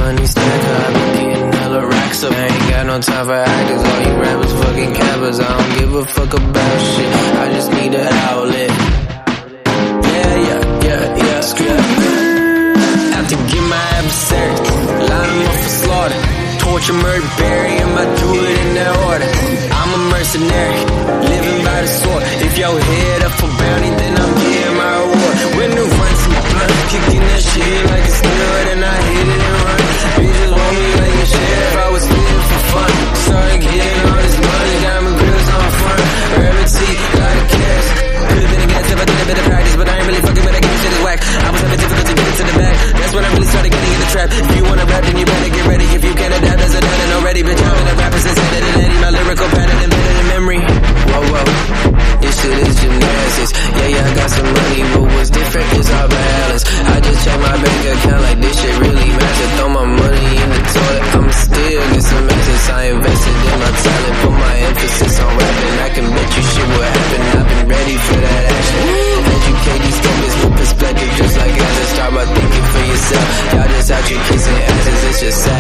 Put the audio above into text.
money stacker, I've been getting hella racks up. I ain't got no time for actors, all you rappers fucking cappers. I don't give a fuck about shit, I just need an outlet. Yeah. Have to get my adversaries, line them up for slaughter. Torture, murder, bury him, I do it in that order. I'm a mercenary, living by the sword. If your head up for bounty, then I'm getting my reward. When the run some blood, kicking that shit like it's good, and I hit it and run. Bitches want me like a sheriff, I was living for fun. Started getting all this money, diamond grills on front. Rabbit teeth, lot of cash. Could've been a gas if I did a bit of practice, but I ain't really fucking with that game, shit is whack. I was having difficulty getting to the back, that's when I really started getting in the trap. If you wanna rap, then you better get ready. If you can't adapt, there's a done already. Bitch, I'm in a rapper since headed and Eddie. My lyrical pattern embedded in memory. Whoa, this shit is gymnastics. Yeah, I got some money, but what's different is our balance. I just check my bank account like this shit really matters. Throw my money in the toilet, I'ma still get some assets. I invested in my talent, put my emphasis on rapping. I can bet you shit will happen, I've been ready for that action. Educate these skeptics with perspective, just like answers. Start by thinking for yourself. Y'all just out here kissing asses, it's just sad.